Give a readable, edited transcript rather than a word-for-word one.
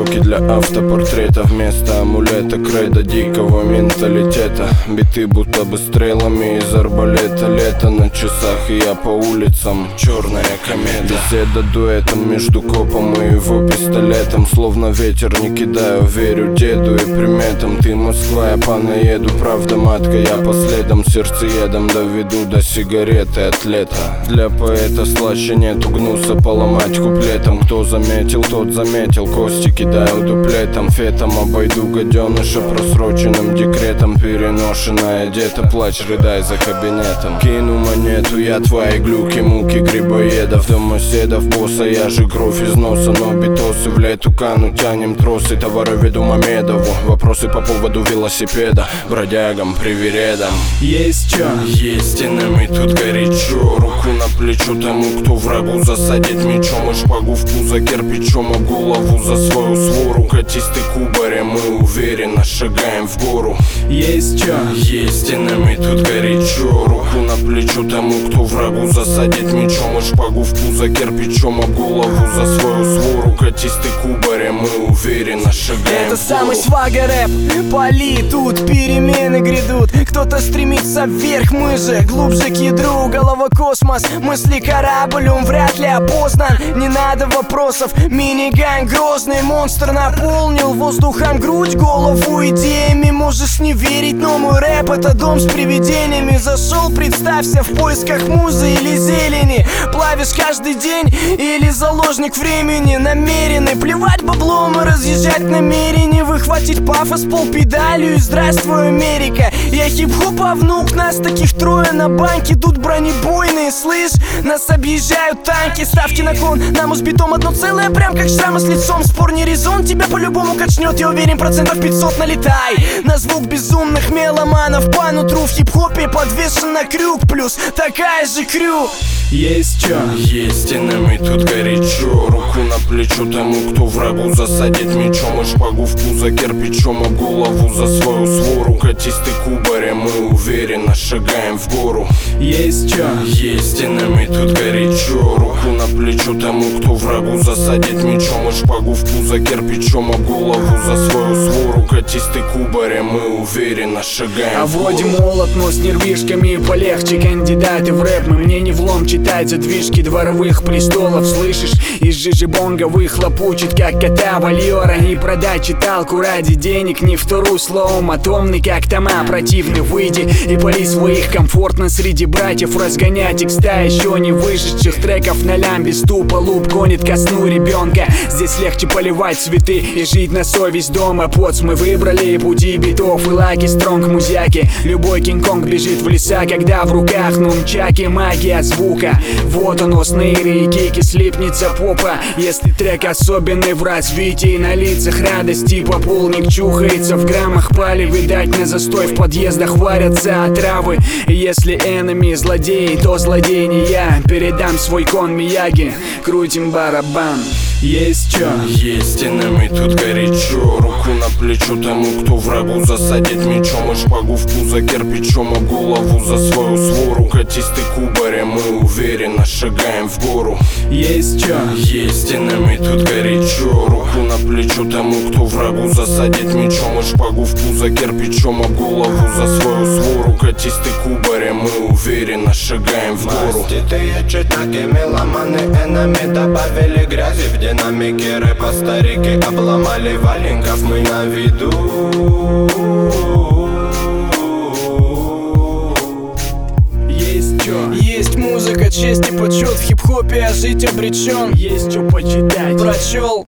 Блоки для автопортрета вместо амулета, кредо дикого менталитета. Биты будто бы стрелами из арбалета. Лето на часах, и я по улицам, черная комета. Беседа дуэтом между копом и его пистолетом. Словно ветер, не кидаю, верю деду и приметам. Ты Москва, я понаеду, правда матка, я последом. Сердцеедом доведу до сигареты от лета. Для поэта слаще нету гнуса поломать куплетом. Кто заметил, тот заметил, кости кидаю дуплетом. Фетом обойду гаденыша просроченным декретом. Переношенная одета, плачь, рыдай за кабинетом. Кину монету, я твои глюки, муки грибоедов. Домоседов, босса, я же кровь из носа. Но битосы в лету кану, тянем тросы. Товароведу Мамедову, вопросы по поводу велосипеда. Бродягам, привередам. Есть чё? Есть, и нам и тут горячо. Руку на плечо тому, кто врагу засадит мечом. И шпагу в пузо кирпичом, а голову за свою свору. Катись ты кубарем, мы уверенно шагаем в гору. Есть чё? Есть, и нам и тут горячо. Руку на плечо тому, кто врагу засадит мечом. И шпагу в пузо кирпичом, а голову за свою свору. Катись ты кубарем, мы уверенно шагаем в гору. Это самый свага рэп, пали, тут перемены грядут. Кто-то стремится вверх, мы же глубже к ядру. Голова космос, мысли кораблем вряд ли опознан. Не надо вопросов, мини-гань грозный. Монстр наполнил воздухом грудь, голову идеями. Можешь не верить, но мой рэп — это дом с привидениями. Зашел, представься, в поисках музы или зелени. Плавишь каждый день или заложник времени. Намеренный плевать баблом и разъезжать намерение. Выхватить пафос полпедалью и здравствуй, Америка. Я хип-хопа внук, нас таких трое на банке. Тут бронебойные, слышь, нас объезжают танки. Ставки на кон, нам с битом одно целое, прям как шрамы с лицом. Спор не резон, тебя по-любому качнет. Я уверен, 500% налетай. На звук безумных меломанов по нутру в хип-хопе подвешен на крюк. Плюс такая же крю. Есть чё? Есть, и нам и тут горячо. Руку на плечо тому, кто врагу засадит мечом. И шпагу в пузо кирпичом, а голову за свою свору. Катись ты кубарем, мы уверенно шагаем в гору. Есть чё? Есть, и нам и тут горячо. Руку на плечо тому, кто врагу засадит мечом. И шпагу в пузо кирпичом, а голову за свою свору. Катись ты кубарем, мы уверенно шагаем А в вроде гору. молод, но с нервишками полегче. Кандидаты в рэп, мне не влом читать задвижки дворовых престолов. Слышишь, из жижи-бонговых хлопучит, как кота вольера. И продать читалку ради денег, не вторую словом. Атомный, как тома, противный, выйди и пали своих комфортно среди братьев. Разгонять текста еще не вышедших треков на лямбе. Ступа луп гонит ко сну ребенка. Здесь легче поливать цветы и жить на совесть дома. Поц мы выбрали пути битов и лаги стронг музяки. Любой кинг-конг бежит в леса, когда в руках нунчаки. Магия звука, вот оно, снейры и кики, слипнется попа. Если трек особенный в развитии, на лицах радости пополник чухается. В граммах пали, видать, на застой в подъездах варятся отравы. И если энеми злодеи, то злодей не я. Передам свой кон Мияги, крутим барабан. Есть чё? Есть, и нам и тут горячо. Руку на плечо тому, кто врагу засадит мечом. И шпагу в пузо кирпичом, а голову за свою свору. Катись ты кубарем, мы уверенно шагаем в гору. Есть чё? Есть, и нам и тут горячо. Руку на плечо тому, кто врагу засадит мечом. И шпагу в пузо кирпичом, а голову за свою свору. Катись ты кубарем, мы уверенно шагаем в гору. Маститые читаки, меломаны, энами добавили грязи в динамике рэпа. Старики обломали валенков, мы на виду. Есть чё? Есть музыка, честь и почет в хип-хопе, а жить обречен. Есть чё почитать, прочел.